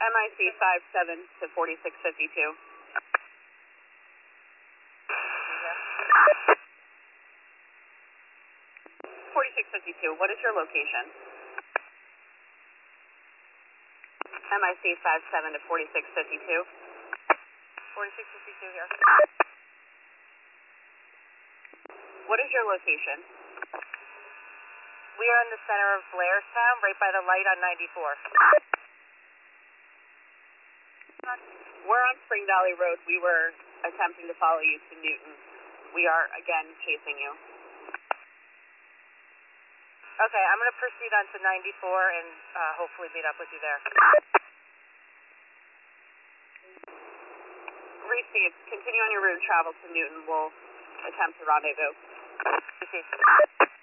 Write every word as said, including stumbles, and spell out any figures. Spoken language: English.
M I C five seven to forty-six fifty-two. forty-six fifty-two, what is your location? M I C five seven to forty-six fifty-two. forty-six fifty-two here. What is your location? We are in the center of Blairstown, right by the light on ninety-four. We're on Spring Valley Road. We were attempting to follow you to Newton. We are, again, chasing you. Okay, I'm going to proceed on to ninety-four and uh, hopefully meet up with you there. Received. Continue on your route of travel to Newton. We'll attempt to rendezvous. Received.